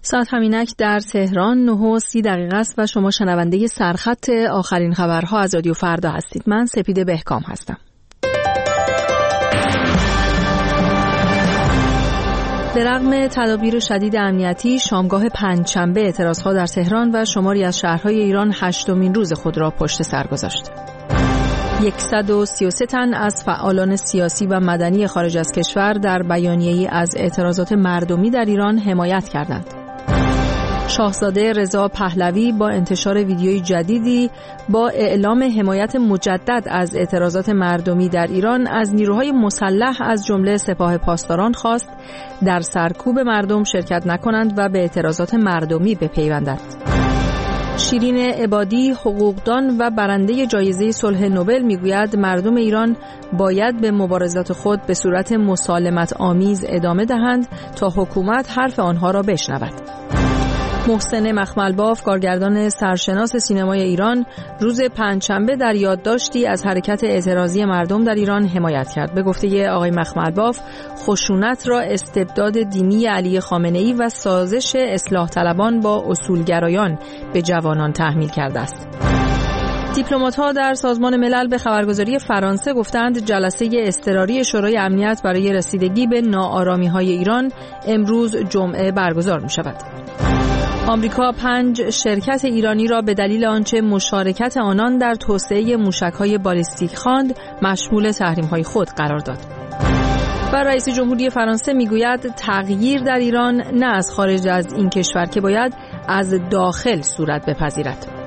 ساعت همینک در تهران 9:30 است و شما شنونده سرخط آخرین خبرها از رادیو فردا هستید. من سپیده بهکام هستم. به رغم تدابیر شدید امنیتی، شامگاه پنجشنبه اعتراضها در تهران و شماری از شهرهای ایران 8مین روز خود را پشت سر گذاشت. 133 تن از فعالان سیاسی و مدنی خارج از کشور در بیانیه‌ای از اعتراضات مردمی در ایران حمایت کردند. شاهزاده رضا پهلوی با انتشار ویدیوی جدیدی با اعلام حمایت مجدد از اعتراضات مردمی در ایران از نیروهای مسلح از جمله سپاه پاسداران خواست در سرکوب مردم شرکت نکنند و به اعتراضات مردمی بپیوندند. شیرین عبادی، حقوقدان و برنده جایزه صلح نوبل میگوید مردم ایران باید به مبارزات خود به صورت مسالمت آمیز ادامه دهند تا حکومت حرف آنها را بشنود. محسن مخملباف، کارگردان سرشناس سینمای ایران، روز پنجشنبه در یادداشتی از حرکت اعتراضی مردم در ایران حمایت کرد. به گفته آقای مخملباف، خشونت را استبداد دینی علی خامنه‌ای و سازش اصلاح طلبان با اصولگرایان به جوانان تحمیل کرده است. دیپلمات‌ها در سازمان ملل به خبرگزاری فرانسه گفتند جلسه اضطراری شورای امنیت برای رسیدگی به ناآرامی‌های ایران امروز جمعه برگزار می‌شود. آمریکا 5 شرکت ایرانی را به دلیل آنچه مشارکت آنان در توسعه موشک‌های بالستیک خواند مشمول تحریم‌های خود قرار داد. و رئیس جمهوری فرانسه میگوید تغییر در ایران نه از خارج از این کشور که باید از داخل صورت بپذیرد.